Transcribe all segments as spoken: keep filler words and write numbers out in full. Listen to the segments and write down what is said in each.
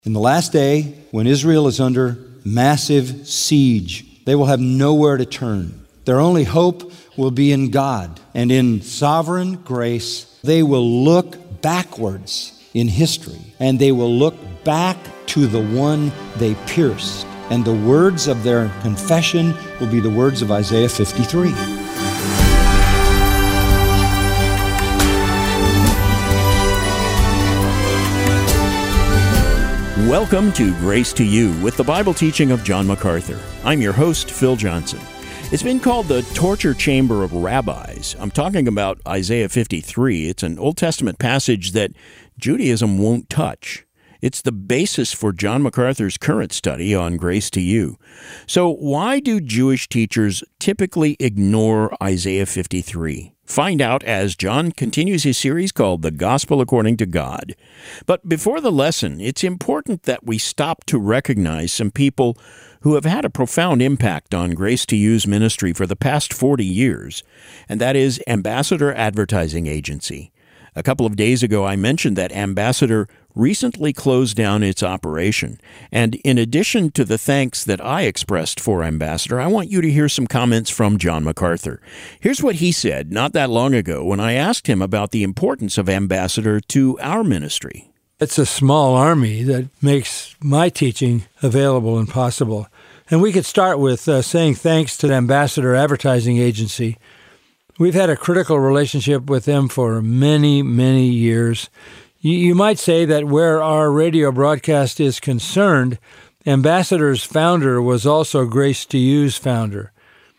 In the last day, when Israel is under massive siege, they will have nowhere to turn. Their only hope will be in God. And in sovereign grace, they will look backwards in history, and they will look back to the one they pierced. And the words of their confession will be the words of Isaiah fifty-three. Welcome to Grace to You with the Bible teaching of John MacArthur. I'm your host, Phil Johnson. It's been called the torture chamber of rabbis. I'm talking about Isaiah fifty-three. It's an Old Testament passage that Judaism won't touch. It's the basis for John MacArthur's current study on Grace to You. So why do Jewish teachers typically ignore Isaiah fifty-three? Find out as John continues his series called The Gospel According to God. But before the lesson, it's important that we stop to recognize some people who have had a profound impact on Grace to You's ministry for the past forty years, and that is Ambassador Advertising Agency. A couple of days ago, I mentioned that Ambassador recently closed down its operation. And in addition to the thanks that I expressed for Ambassador, I want you to hear some comments from John MacArthur. Here's what he said not that long ago when I asked him about the importance of Ambassador to our ministry. It's a small army that makes my teaching available and possible. And we could start with uh, saying thanks to the Ambassador Advertising Agency. We've had a critical relationship with them for many, many years. You, you might say that where our radio broadcast is concerned, Ambassador's founder was also Grace to You's founder.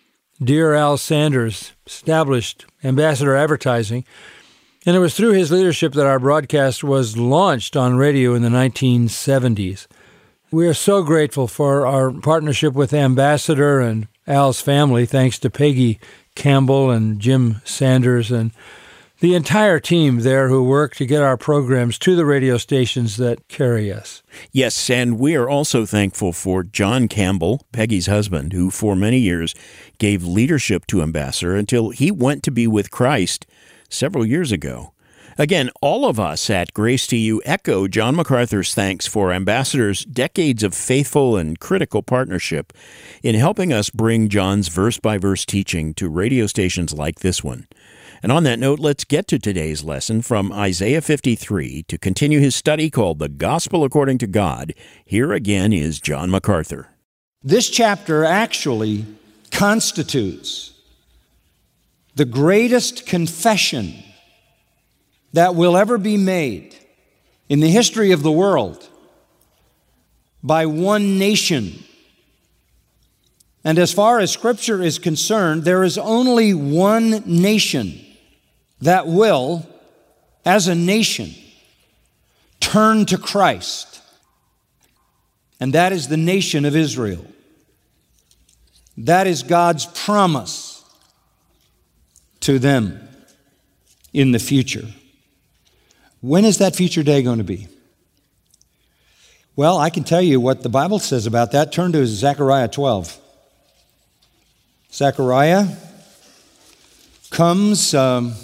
Dear Al Sanders established Ambassador Advertising, and it was through his leadership that our broadcast was launched on radio in the nineteen seventies. We are so grateful for our partnership with Ambassador and Al's family, thanks to Peggy Campbell and Jim Sanders and the entire team there who work to get our programs to the radio stations that carry us. Yes, and we are also thankful for John Campbell, Peggy's husband, who for many years gave leadership to Ambassador until he went to be with Christ several years ago. Again, all of us at Grace to You echo John MacArthur's thanks for Ambassador's decades of faithful and critical partnership in helping us bring John's verse-by-verse teaching to radio stations like this one. And on that note, let's get to today's lesson from Isaiah fifty-three to continue his study called The Gospel According to God. Here again is John MacArthur. This chapter actually constitutes the greatest confession that will ever be made in the history of the world by one nation. And as far as Scripture is concerned, there is only one nation that will, as a nation, turn to Christ. And that is the nation of Israel. That is God's promise to them in the future. When is that future day going to be? Well, I can tell you what the Bible says about that. Turn to Zechariah twelve. Zechariah comes um,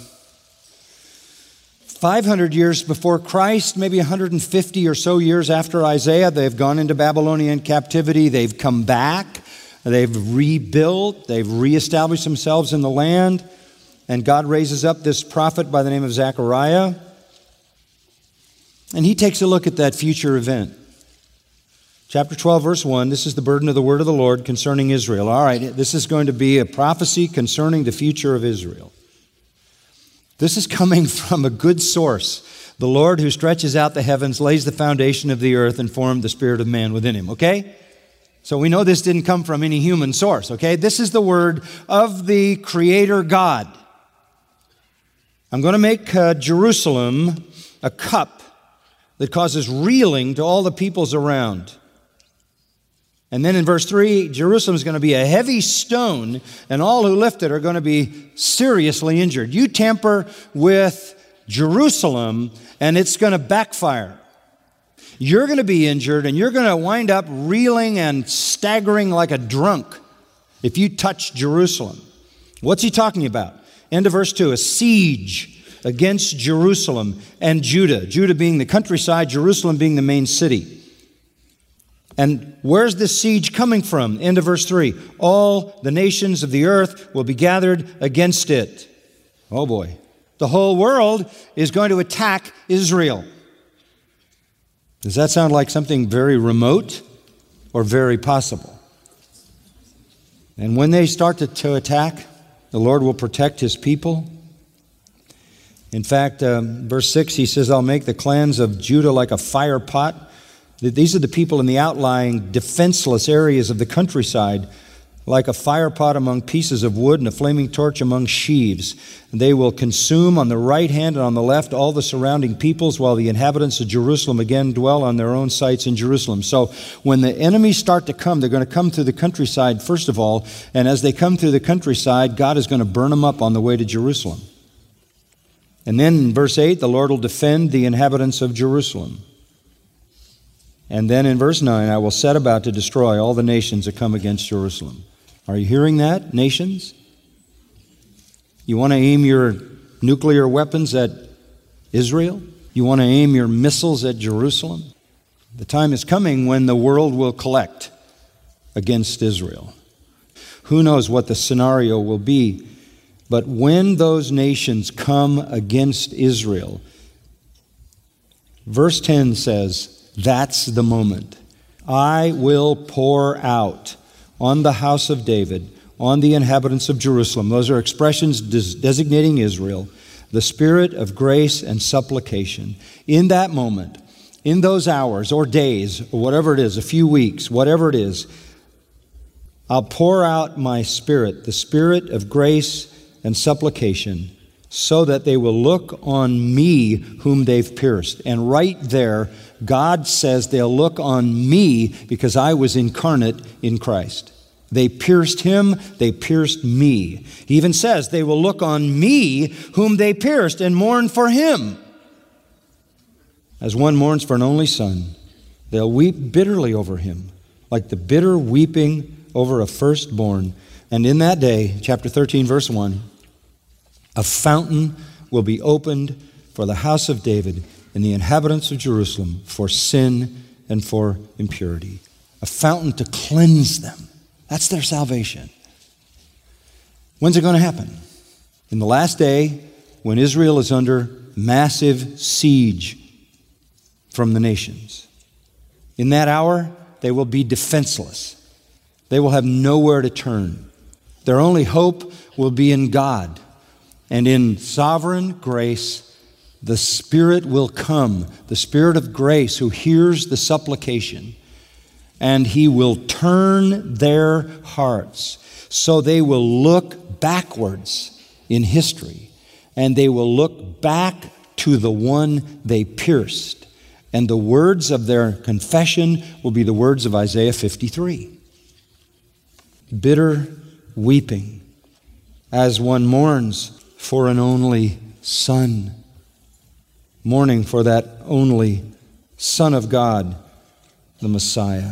five hundred years before Christ, maybe one hundred fifty or so years after Isaiah. They've gone into Babylonian captivity. They've come back. They've rebuilt. They've reestablished themselves in the land. And God raises up this prophet by the name of Zechariah. And he takes a look at that future event. Chapter twelve, verse one, this is the burden of the word of the Lord concerning Israel. All right, this is going to be a prophecy concerning the future of Israel. This is coming from a good source. The Lord who stretches out the heavens, lays the foundation of the earth, and formed the spirit of man within him, okay? So we know this didn't come from any human source, okay? This is the word of the Creator God. I'm going to make uh, Jerusalem a cup that causes reeling to all the peoples around. And then in verse three, Jerusalem is going to be a heavy stone, and all who lift it are going to be seriously injured. You tamper with Jerusalem, and it's going to backfire. You're going to be injured, and you're going to wind up reeling and staggering like a drunk if you touch Jerusalem. What's he talking about? End of verse two, a siege against Jerusalem and Judah. Judah being the countryside, Jerusalem being the main city. And where's this siege coming from? End of verse three. All the nations of the earth will be gathered against it. Oh boy. The whole world is going to attack Israel. Does that sound like something very remote or very possible? And when they start to, to attack, the Lord will protect His people. In fact, um, verse six, He says, I'll make the clans of Judah like a fire pot. These are the people in the outlying, defenseless areas of the countryside, like a fire pot among pieces of wood and a flaming torch among sheaves. They will consume on the right hand and on the left all the surrounding peoples, while the inhabitants of Jerusalem again dwell on their own sites in Jerusalem. So when the enemies start to come, they're going to come through the countryside first of all, and as they come through the countryside, God is going to burn them up on the way to Jerusalem. And then in verse eight, the Lord will defend the inhabitants of Jerusalem. And then in verse nine, I will set about to destroy all the nations that come against Jerusalem. Are you hearing that, nations? You want to aim your nuclear weapons at Israel? You want to aim your missiles at Jerusalem? The time is coming when the world will collect against Israel. Who knows what the scenario will be? But when those nations come against Israel, verse ten says, that's the moment. I will pour out on the house of David, on the inhabitants of Jerusalem. Those are expressions des- designating Israel, the spirit of grace and supplication. In that moment, in those hours or days, or whatever it is, a few weeks, whatever it is, I'll pour out my spirit, the spirit of grace and supplication, so that they will look on me whom they've pierced. And right there, God says they'll look on me because I was incarnate in Christ. They pierced Him, they pierced me. He even says they will look on me whom they pierced and mourn for Him. As one mourns for an only son, they'll weep bitterly over him, like the bitter weeping over a firstborn. And in that day, chapter thirteen, verse one, a fountain will be opened for the house of David and the inhabitants of Jerusalem for sin and for impurity. A fountain to cleanse them. That's their salvation. When's it going to happen? In the last day, when Israel is under massive siege from the nations. In that hour, they will be defenseless. They will have nowhere to turn. Their only hope will be in God. And in sovereign grace, the Spirit will come, the Spirit of grace who hears the supplication, and He will turn their hearts so they will look backwards in history, and they will look back to the one they pierced. And the words of their confession will be the words of Isaiah fifty-three. Bitter weeping as one mourns for an only son. Mourning for that only Son of God, the Messiah.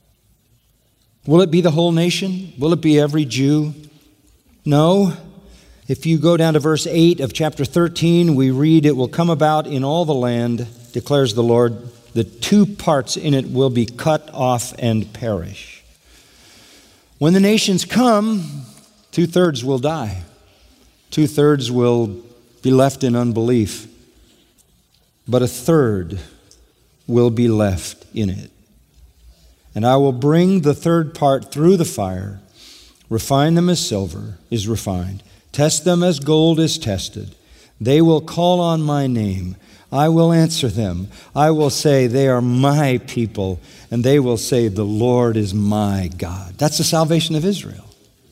Will it be the whole nation? Will it be every Jew? No. If you go down to verse eight of chapter thirteen, we read, it will come about in all the land, declares the Lord, the two parts in it will be cut off and perish. When the nations come, two-thirds will die. Two-thirds will be left in unbelief. But a third will be left in it. And I will bring the third part through the fire, refine them as silver is refined, test them as gold is tested. They will call on my name. I will answer them. I will say, they are my people. And they will say, the Lord is my God. That's the salvation of Israel.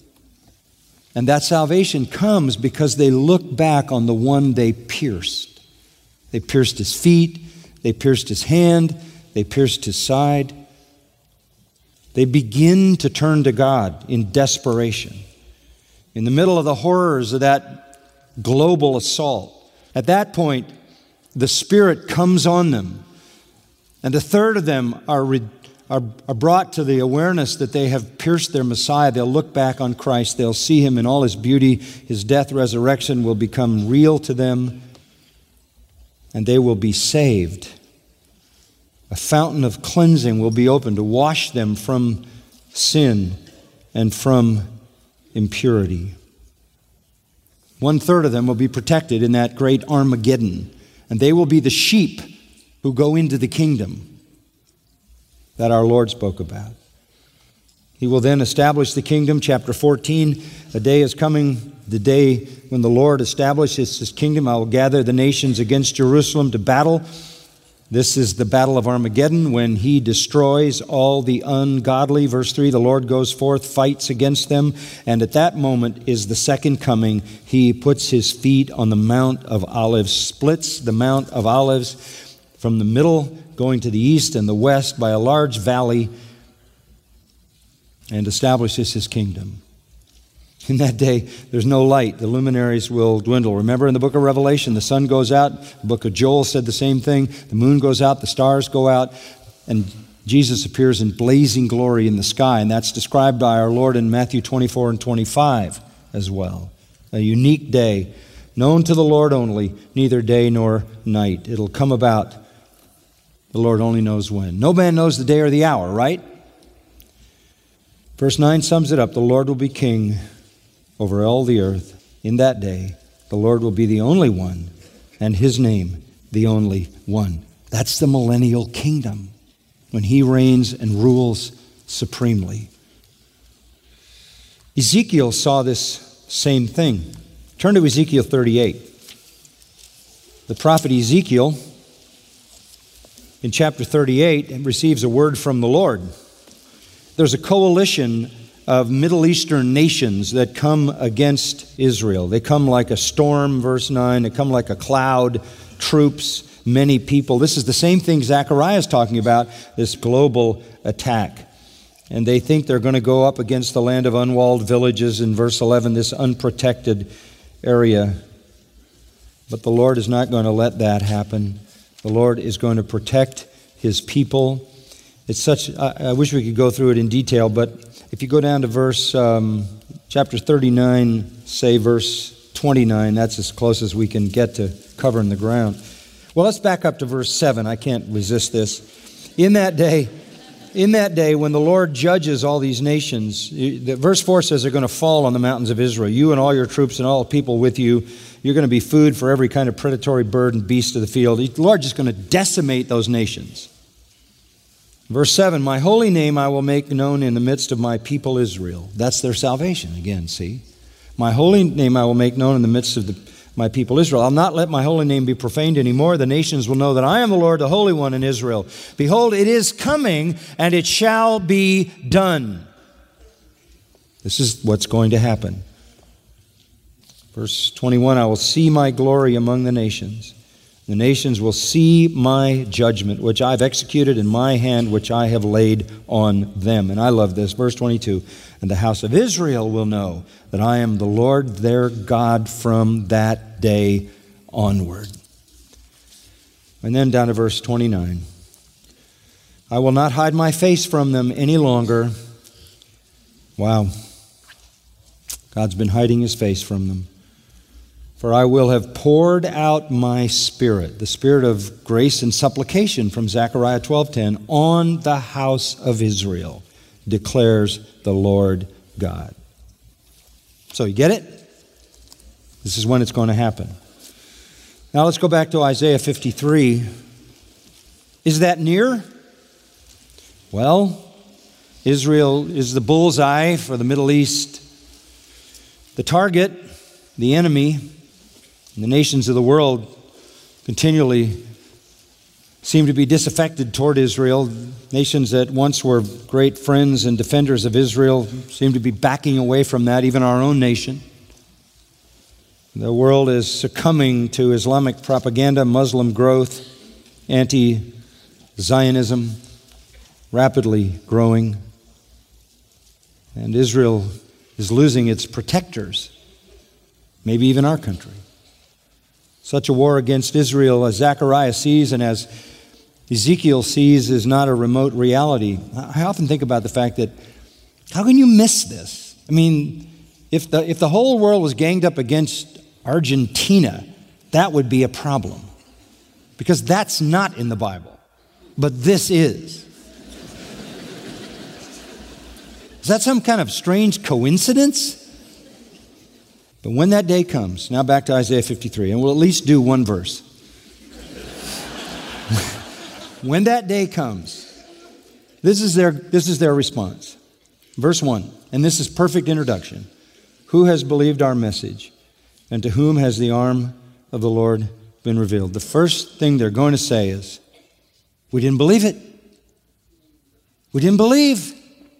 And that salvation comes because they look back on the one they pierced. They pierced his feet, they pierced his hand, they pierced his side. They begin to turn to God in desperation. In the middle of the horrors of that global assault, at that point, the Spirit comes on them. And a third of them are, re- are, are brought to the awareness that they have pierced their Messiah. They'll look back on Christ. They'll see Him in all His beauty. His death, resurrection will become real to them. And they will be saved. A fountain of cleansing will be opened to wash them from sin and from impurity. One third of them will be protected in that great Armageddon, and they will be the sheep who go into the kingdom that our Lord spoke about. He will then establish the kingdom. Chapter fourteen, a day is coming, the day when the Lord establishes his kingdom. I will gather the nations against Jerusalem to battle. This is the battle of Armageddon, when he destroys all the ungodly. Verse three, the Lord goes forth, fights against them, and at that moment is the second coming. He puts his feet on the Mount of Olives, splits the Mount of Olives from the middle, going to the east and the west by a large valley, and establishes his kingdom. In that day, there's no light. The luminaries will dwindle. Remember in the book of Revelation, the sun goes out. The book of Joel said the same thing. The moon goes out, the stars go out, and Jesus appears in blazing glory in the sky. And that's described by our Lord in Matthew twenty-four and twenty-five as well. A unique day, known to the Lord only, neither day nor night. It'll come about, the Lord only knows when. No man knows the day or the hour, right? Verse nine sums it up. The Lord will be king over all the earth. In that day, the Lord will be the only one, and his name the only one. That's the millennial kingdom, when he reigns and rules supremely. Ezekiel saw this same thing. Turn to Ezekiel thirty-eight. The prophet Ezekiel, in chapter thirty-eight, receives a word from the Lord. There's a coalition of Middle Eastern nations that come against Israel. They come like a storm, verse nine. They come like a cloud, troops, many people. This is the same thing Zechariah is talking about, this global attack. And they think they're going to go up against the land of unwalled villages in verse eleven, this unprotected area. But the Lord is not going to let that happen. The Lord is going to protect his people. It's such, I, I wish we could go through it in detail, but if you go down to verse, um, chapter thirty-nine, say verse twenty-nine, that's as close as we can get to covering the ground. Well, let's back up to verse seven. I can't resist this. In that day, in that day when the Lord judges all these nations, the, verse four says they're going to fall on the mountains of Israel. You and all your troops and all the people with you, you're going to be food for every kind of predatory bird and beast of the field. The Lord is going to decimate those nations. Verse seven, my holy name I will make known in the midst of my people Israel. That's their salvation again, see? My holy name I will make known in the midst of the, my people Israel. I'll not let my holy name be profaned anymore. The nations will know that I am the Lord, the Holy One in Israel. Behold, it is coming, and it shall be done. This is what's going to happen. Verse twenty-one, I will see my glory among the nations. The nations will see my judgment, which I've executed in my hand, which I have laid on them. And I love this. Verse twenty-two, and the house of Israel will know that I am the Lord their God from that day onward. And then down to verse twenty-nine. I will not hide my face from them any longer. Wow. God's been hiding his face from them. For I will have poured out my Spirit, the Spirit of grace and supplication from Zechariah twelve ten, on the house of Israel, declares the Lord God. So you get it? This is when it's going to happen. Now let's go back to Isaiah fifty-three. Is that near? Well, Israel is the bullseye for the Middle East. The target, the enemy, and the nations of the world continually seem to be disaffected toward Israel. Nations that once were great friends and defenders of Israel seem to be backing away from that, even our own nation. The world is succumbing to Islamic propaganda, Muslim growth, anti-Zionism, rapidly growing. And Israel is losing its protectors, maybe even our country. Such a war against Israel as Zechariah sees and as Ezekiel sees is not a remote reality. I often think about the fact that, how can you miss this? I mean, if the, if the whole world was ganged up against Argentina, that would be a problem. Because that's not in the Bible. but this is. Is that some kind of strange coincidence? But when that day comes, now back to Isaiah fifty-three, and we'll at least do one verse. When that day comes, this is their, this is their response. Verse one, and this is perfect introduction. Who has believed our message, and to whom has the arm of the Lord been revealed? The first thing they're going to say is, we didn't believe it. We didn't believe.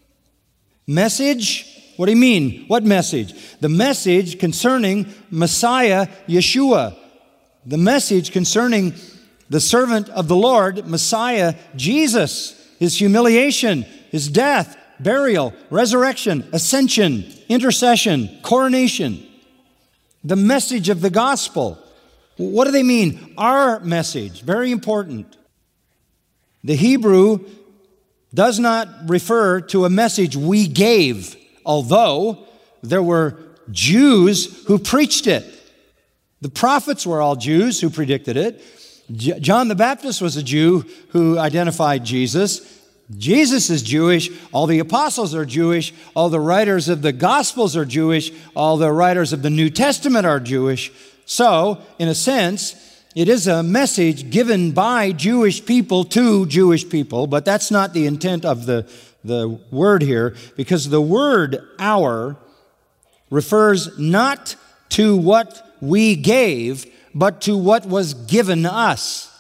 Message? What do you mean? What message? The message concerning Messiah Yeshua. The message concerning the servant of the Lord, Messiah Jesus. His humiliation, His death, burial, resurrection, ascension, intercession, coronation. The message of the gospel. What do they mean? Our message. Very important. The Hebrew does not refer to a message we gave, although there were Jews who preached it. The prophets were all Jews who predicted it. J- John the Baptist was a Jew who identified Jesus. Jesus is Jewish. All the apostles are Jewish. All the writers of the Gospels are Jewish. All the writers of the New Testament are Jewish. So, in a sense, it is a message given by Jewish people to Jewish people, but that's not the intent of the, the word here, because the word our refers not to what we gave, but to what was given us.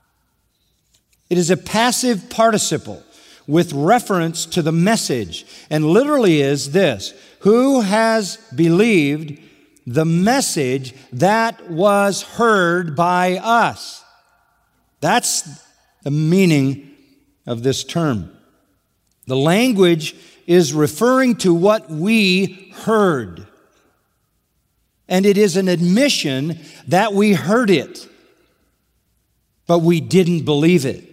It is a passive participle with reference to the message, and literally is this: who has believed the message that was heard by us? That's the meaning of this term. The language is referring to what we heard. And it is an admission that we heard it, but we didn't believe it.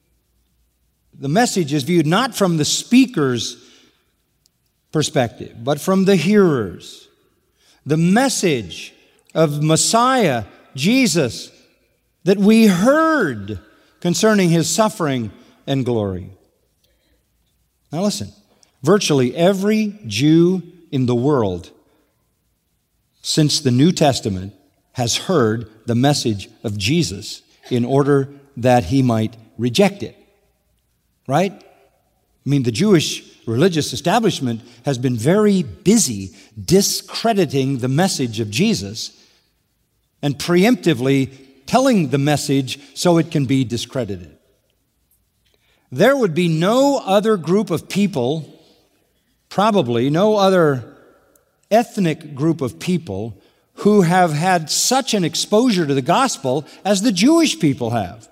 The message is viewed not from the speaker's perspective, but from the hearer's. The message of Messiah, Jesus, that we heard concerning His suffering and glory. Now listen, virtually every Jew in the world since the New Testament has heard the message of Jesus in order that he might reject it. Right? I mean, the Jewish religious establishment has been very busy discrediting the message of Jesus and preemptively telling the message so it can be discredited. There would be no other group of people, probably no other ethnic group of people, who have had such an exposure to the gospel as the Jewish people have.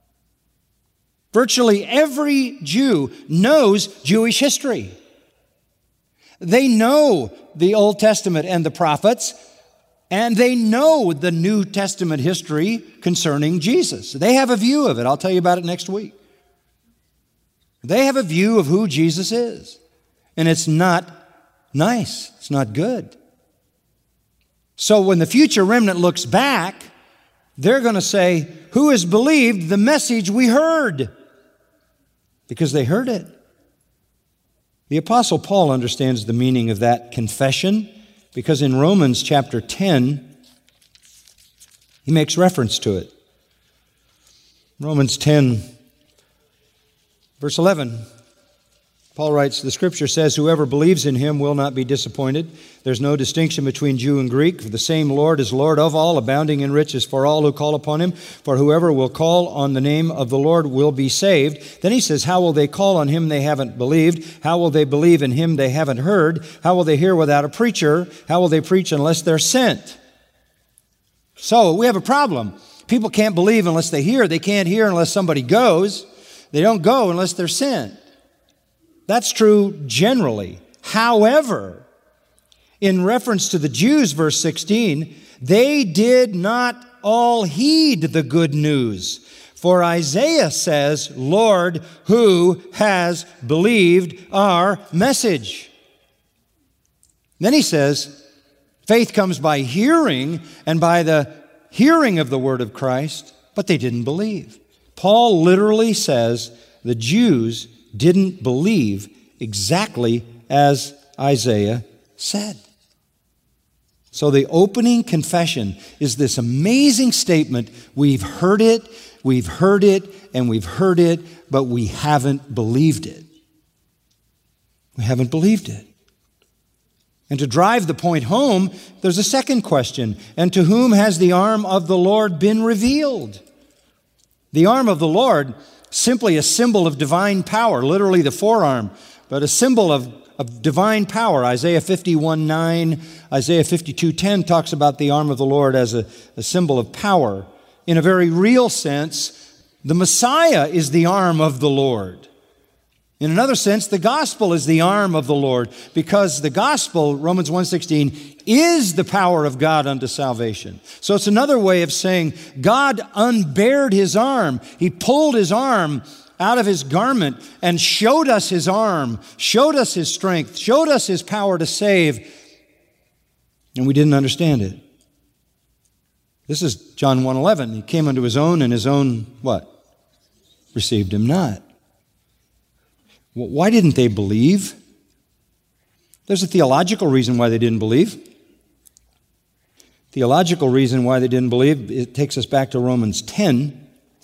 Virtually every Jew knows Jewish history. They know the Old Testament and the prophets, and they know the New Testament history concerning Jesus. They have a view of it. I'll tell you about it next week. They have a view of who Jesus is, and it's not nice. It's not good. So when the future remnant looks back, they're going to say, who has believed the message we heard? Because they heard it. The Apostle Paul understands the meaning of that confession, because in Romans chapter ten, he makes reference to it. Romans ten, verse eleven. Paul writes, the Scripture says, whoever believes in Him will not be disappointed. There's no distinction between Jew and Greek, for the same Lord is Lord of all, abounding in riches for all who call upon Him. For whoever will call on the name of the Lord will be saved. Then he says, how will they call on Him they haven't believed? How will they believe in Him they haven't heard? How will they hear without a preacher? How will they preach unless they're sent? So we have a problem. People can't believe unless they hear. They can't hear unless somebody goes. They don't go unless they're sent. That's true generally. However, in reference to the Jews, verse sixteen, they did not all heed the good news. For Isaiah says, Lord, who has believed our message? Then he says, faith comes by hearing, and by the hearing of the word of Christ, but they didn't believe. Paul literally says the Jews didn't believe exactly as Isaiah said. So the opening confession is this amazing statement. We've heard it, we've heard it, and we've heard it, but we haven't believed it. We haven't believed it. And to drive the point home, there's a second question. And to whom has the arm of the Lord been revealed? The arm of the Lord, simply a symbol of divine power, literally the forearm, but a symbol of, of divine power. Isaiah fifty-one nine, Isaiah fifty-two ten talks about the arm of the Lord as a, a symbol of power. In a very real sense, the Messiah is the arm of the Lord. In another sense, the gospel is the arm of the Lord, because the gospel, Romans one sixteen, is the power of God unto salvation. So it's another way of saying God unbared his arm. He pulled his arm out of his garment and showed us his arm, showed us his strength, showed us his power to save, and we didn't understand it. This is John one eleven. He came unto his own, and his own, what? Received him not. Why didn't they believe? There's a theological reason why they didn't believe. Theological reason why they didn't believe, it takes us back to Romans ten.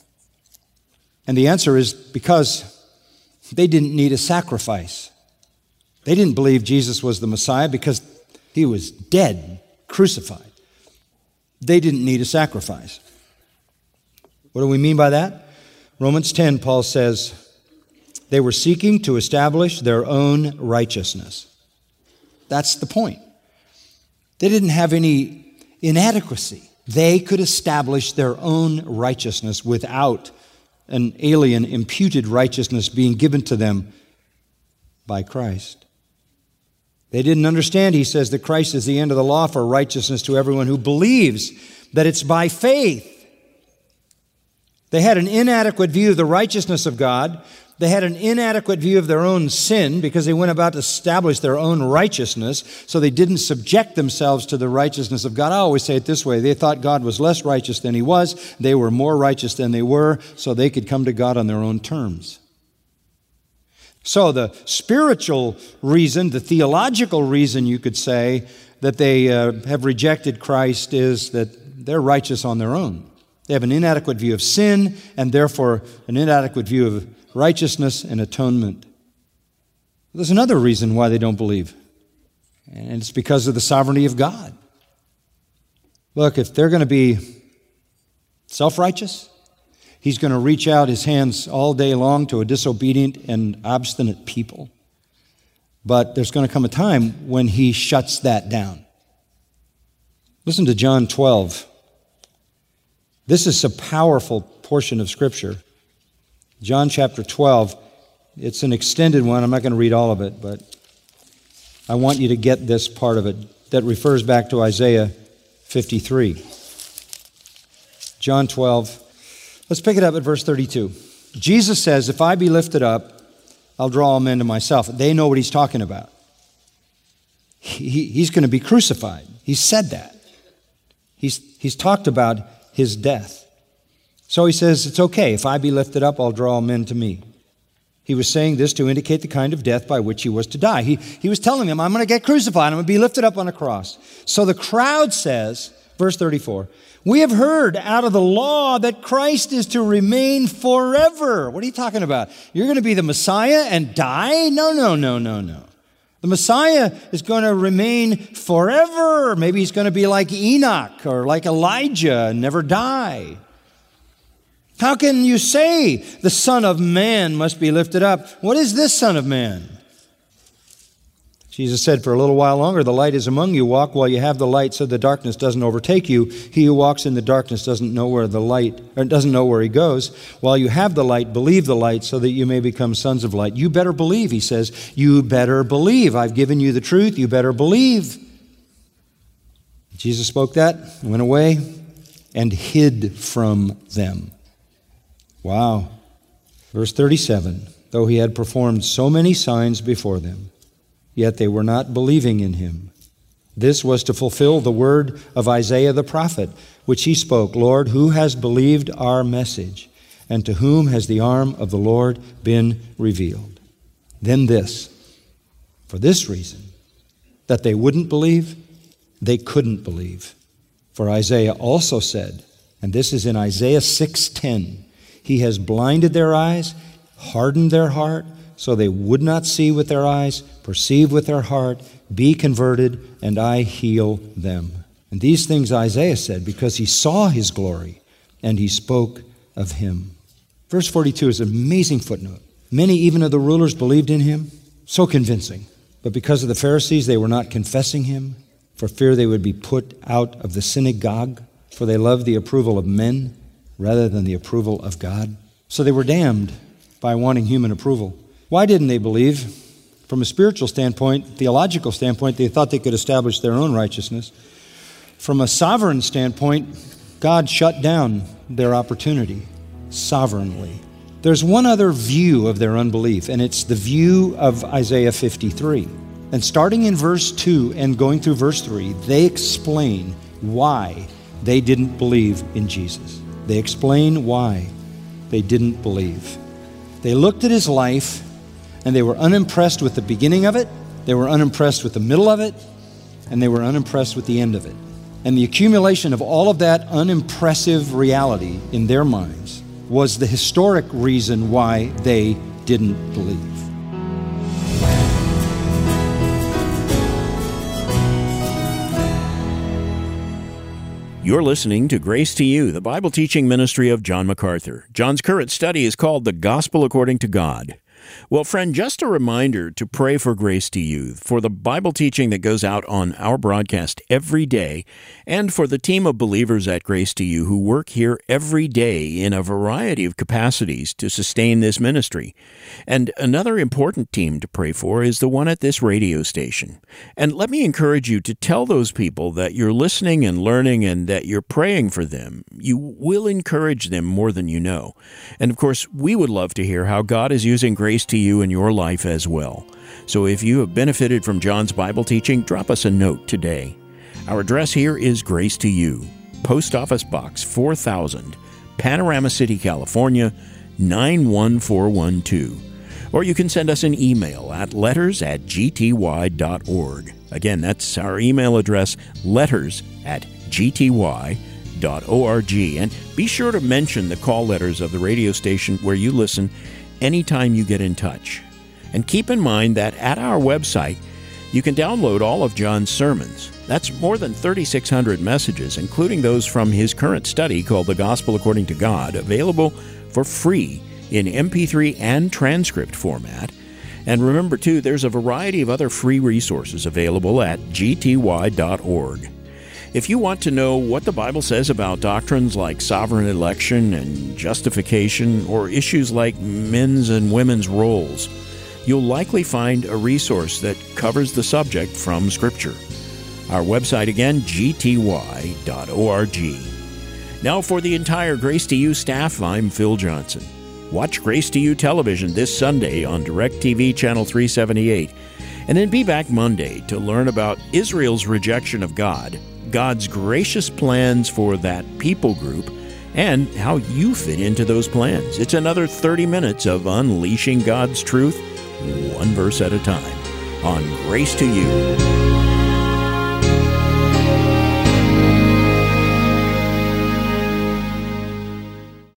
And the answer is because they didn't need a sacrifice. They didn't believe Jesus was the Messiah because he was dead, crucified. They didn't need a sacrifice. What do we mean by that? Romans ten, Paul says, they were seeking to establish their own righteousness. That's the point. They didn't have any inadequacy. They could establish their own righteousness without an alien imputed righteousness being given to them by Christ. They didn't understand, he says, that Christ is the end of the law for righteousness to everyone who believes, that it's by faith. They had an inadequate view of the righteousness of God. They had an inadequate view of their own sin because they went about to establish their own righteousness, so they didn't subject themselves to the righteousness of God. I always say it this way. They thought God was less righteous than he was. They were more righteous than they were, so they could come to God on their own terms. So the spiritual reason, the theological reason, you could say, that they uh, have rejected Christ is that they're righteous on their own. They have an inadequate view of sin and therefore an inadequate view of righteousness and atonement. There's another reason why they don't believe, and it's because of the sovereignty of God. Look, if they're going to be self-righteous, he's going to reach out his hands all day long to a disobedient and obstinate people. But there's going to come a time when he shuts that down. Listen to John twelve. This is a powerful portion of Scripture. John chapter twelve, it's an extended one. I'm not going to read all of it, but I want you to get this part of it that refers back to Isaiah fifty-three. John twelve, let's pick it up at verse thirty-two. Jesus says, if I be lifted up, I'll draw all men to myself. They know what he's talking about. He, he's going to be crucified. He said that. He's, he's talked about his death. So he says, it's okay. If I be lifted up, I'll draw all men to me. He was saying this to indicate the kind of death by which he was to die. He, he was telling them, I'm going to get crucified. I'm going to be lifted up on a cross. So the crowd says, verse thirty-four, we have heard out of the law that Christ is to remain forever. What are you talking about? You're going to be the Messiah and die? No, no, no, no, no. The Messiah is going to remain forever. Maybe he's going to be like Enoch or like Elijah and never die. How can you say the Son of Man must be lifted up? What is this Son of Man? Jesus said, for a little while longer, the light is among you. Walk while you have the light so the darkness doesn't overtake you. He who walks in the darkness doesn't know where the light, or doesn't know where he goes. While you have the light, believe the light so that you may become sons of light. You better believe, he says. You better believe. I've given you the truth. You better believe. Jesus spoke that, went away, and hid from them. Wow. Verse thirty-seven, though he had performed so many signs before them, yet they were not believing in him. This was to fulfill the word of Isaiah the prophet, which he spoke, Lord, who has believed our message? And to whom has the arm of the Lord been revealed? Then this, for this reason, that they wouldn't believe, they couldn't believe. For Isaiah also said, and this is in Isaiah six ten, He has blinded their eyes, hardened their heart, so they would not see with their eyes, perceive with their heart, be converted, and I heal them. And these things Isaiah said because he saw His glory, and he spoke of Him. Verse forty-two is an amazing footnote. Many even of the rulers believed in Him, so convincing. But because of the Pharisees, they were not confessing Him, for fear they would be put out of the synagogue, for they loved the approval of men rather than the approval of God. So they were damned by wanting human approval. Why didn't they believe? From a spiritual standpoint, theological standpoint, they thought they could establish their own righteousness. From a sovereign standpoint, God shut down their opportunity sovereignly. There's one other view of their unbelief, and it's the view of Isaiah fifty-three. And starting in verse two and going through verse three, they explain why they didn't believe in Jesus. They explain why they didn't believe. They looked at His life, and they were unimpressed with the beginning of it, they were unimpressed with the middle of it, and they were unimpressed with the end of it. And the accumulation of all of that unimpressive reality in their minds was the historic reason why they didn't believe. You're listening to Grace to You, the Bible teaching ministry of John MacArthur. John's current study is called The Gospel According to God. Well, friend, just a reminder to pray for Grace to You, for the Bible teaching that goes out on our broadcast every day, and for the team of believers at Grace to You who work here every day in a variety of capacities to sustain this ministry. And another important team to pray for is the one at this radio station. And let me encourage you to tell those people that you're listening and learning and that you're praying for them. You will encourage them more than you know. And of course, we would love to hear how God is using Grace to You in your life as well. So if you have benefited from John's Bible teaching, drop us a note today. Our address here is Grace to You, Post Office Box four thousand, Panorama City, California, nine one four one two. Or you can send us an email at letters at g t y dot org. Again, that's our email address, letters at g t y dot org. And be sure to mention the call letters of the radio station where you listen anytime you get in touch. And keep in mind that at our website, you can download all of John's sermons. That's more than thirty-six hundred messages, including those from his current study called The Gospel According to God, available for free in M P three and transcript format. And remember, too, there's a variety of other free resources available at g t y dot org. If you want to know what the Bible says about doctrines like sovereign election and justification, or issues like men's and women's roles, you'll likely find a resource that covers the subject from Scripture. Our website again, g t y dot org. Now for the entire Grace to You staff, I'm Phil Johnson. Watch Grace to You television this Sunday on DirecTV Channel three seventy-eight, and then be back Monday to learn about Israel's rejection of God, God's gracious plans for that people group, and how you fit into those plans. It's another thirty minutes of unleashing God's truth, one verse at a time, on Grace to You.